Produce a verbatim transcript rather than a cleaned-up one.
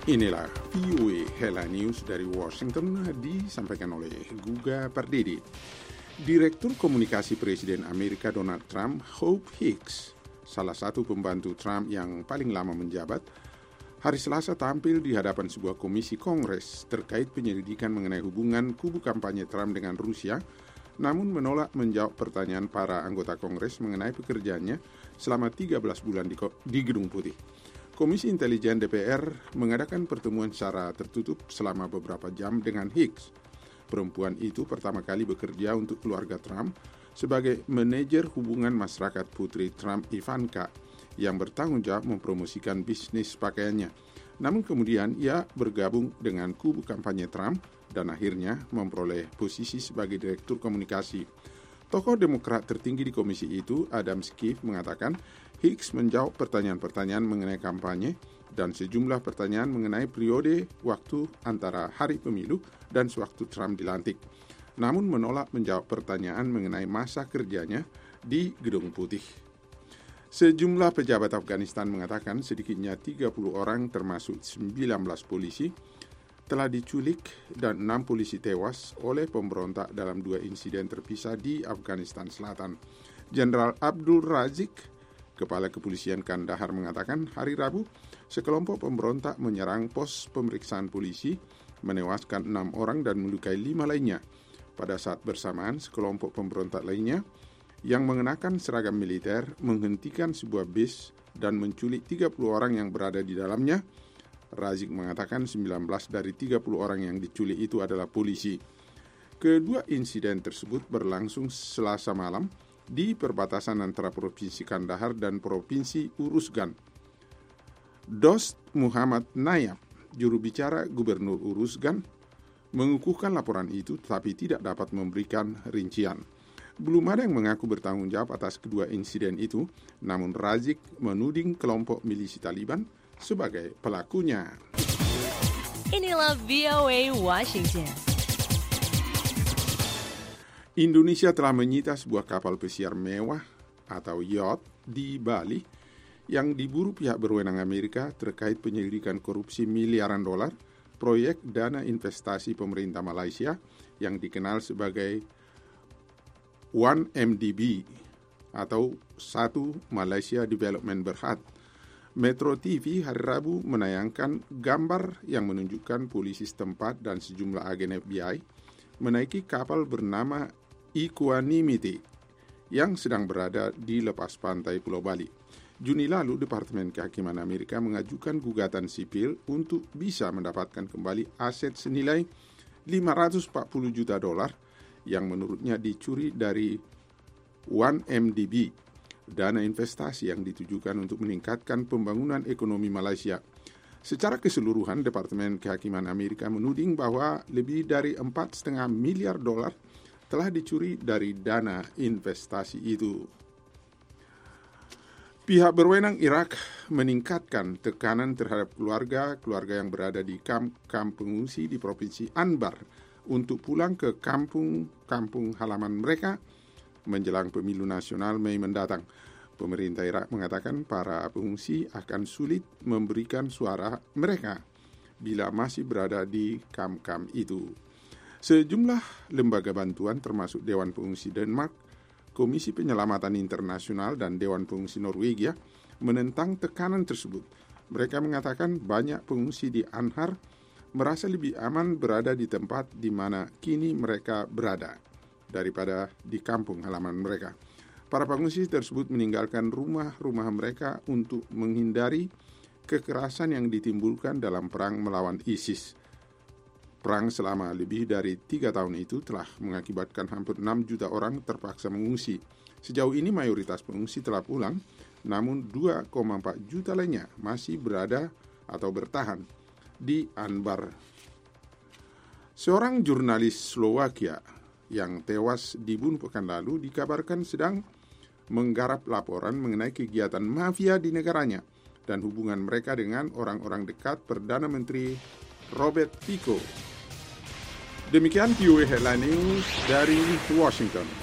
Inilah V O A Headline News dari Washington disampaikan oleh Guga Pardede. Direktur Komunikasi Presiden Amerika Donald Trump, Hope Hicks, salah satu pembantu Trump yang paling lama menjabat, hari Selasa tampil di hadapan sebuah komisi Kongres terkait penyelidikan mengenai hubungan kubu kampanye Trump dengan Rusia, namun menolak menjawab pertanyaan para anggota Kongres mengenai pekerjaannya selama tiga belas bulan di, di Gedung Putih. Komisi Intelijen D P R mengadakan pertemuan secara tertutup selama beberapa jam dengan Hicks. Perempuan itu pertama kali bekerja untuk keluarga Trump sebagai manajer hubungan masyarakat putri Trump Ivanka yang bertanggung jawab mempromosikan bisnis pakaiannya. Namun kemudian ia bergabung dengan kubu kampanye Trump dan akhirnya memperoleh posisi sebagai direktur komunikasi. Tokoh Demokrat tertinggi di komisi itu, Adam Schiff, mengatakan Hicks menjawab pertanyaan-pertanyaan mengenai kampanye dan sejumlah pertanyaan mengenai periode waktu antara hari pemilu dan sewaktu Trump dilantik. Namun menolak menjawab pertanyaan mengenai masa kerjanya di Gedung Putih. Sejumlah pejabat Afghanistan mengatakan sedikitnya tiga puluh orang termasuk sembilan belas polisi telah diculik dan enam polisi tewas oleh pemberontak dalam dua insiden terpisah di Afghanistan Selatan. Jenderal Abdul Razik, Kepala Kepolisian Kandahar, mengatakan hari Rabu sekelompok pemberontak menyerang pos pemeriksaan polisi, menewaskan enam orang dan melukai lima lainnya. Pada saat bersamaan, sekelompok pemberontak lainnya yang mengenakan seragam militer menghentikan sebuah bis dan menculik tiga puluh orang yang berada di dalamnya. Razik mengatakan sembilan belas dari tiga puluh orang yang diculik itu adalah polisi. Kedua insiden tersebut berlangsung Selasa malam di perbatasan antara Provinsi Kandahar dan Provinsi Uruzgan. Dost Muhammad Nayab, juru bicara Gubernur Uruzgan, mengukuhkan laporan itu tetapi tidak dapat memberikan rincian. Belum ada yang mengaku bertanggung jawab atas kedua insiden itu, namun Razik menuding kelompok milisi Taliban sebagai pelakunya. Inilah V O A Washington. Indonesia telah menyita sebuah kapal pesiar mewah atau yacht di Bali yang diburu pihak berwenang Amerika terkait penyelidikan korupsi miliaran dolar proyek dana investasi pemerintah Malaysia yang dikenal sebagai satu M D B atau satu Malaysia Development Berhad. Metro T V hari Rabu menayangkan gambar yang menunjukkan polisi setempat dan sejumlah agen F B I menaiki kapal bernama Equanimity yang sedang berada di lepas pantai Pulau Bali. Juni lalu, Departemen Kehakiman Amerika mengajukan gugatan sipil untuk bisa mendapatkan kembali aset senilai lima ratus empat puluh juta dolar yang menurutnya dicuri dari satu M D B, dana investasi yang ditujukan untuk meningkatkan pembangunan ekonomi Malaysia. Secara keseluruhan, Departemen Kehakiman Amerika menuding bahwa lebih dari empat koma lima miliar dolar telah dicuri dari dana investasi itu. Pihak berwenang Irak meningkatkan tekanan terhadap keluarga-keluarga yang berada di kamp-kamp pengungsi di Provinsi Anbar untuk pulang ke kampung-kampung halaman mereka menjelang pemilu nasional Mei mendatang. Pemerintah Irak mengatakan para pengungsi akan sulit memberikan suara mereka bila masih berada di kamp-kamp itu. Sejumlah lembaga bantuan termasuk Dewan Pengungsi Denmark, Komisi Penyelamatan Internasional dan Dewan Pengungsi Norwegia menentang tekanan tersebut. Mereka mengatakan banyak pengungsi di Anhar merasa lebih aman berada di tempat di mana kini mereka berada daripada di kampung halaman mereka. Para pengungsi tersebut meninggalkan rumah-rumah mereka untuk menghindari kekerasan yang ditimbulkan dalam perang melawan ISIS. Perang selama lebih dari tiga tahun itu telah mengakibatkan hampir enam juta orang terpaksa mengungsi. Sejauh ini mayoritas pengungsi telah pulang, namun dua koma empat juta lainnya masih berada atau bertahan di Anbar. Seorang jurnalis Slovakia yang tewas dibunuh pekan lalu dikabarkan sedang menggarap laporan mengenai kegiatan mafia di negaranya dan hubungan mereka dengan orang-orang dekat Perdana Menteri Robert Fico. Demikian V O A Headline News dari Washington.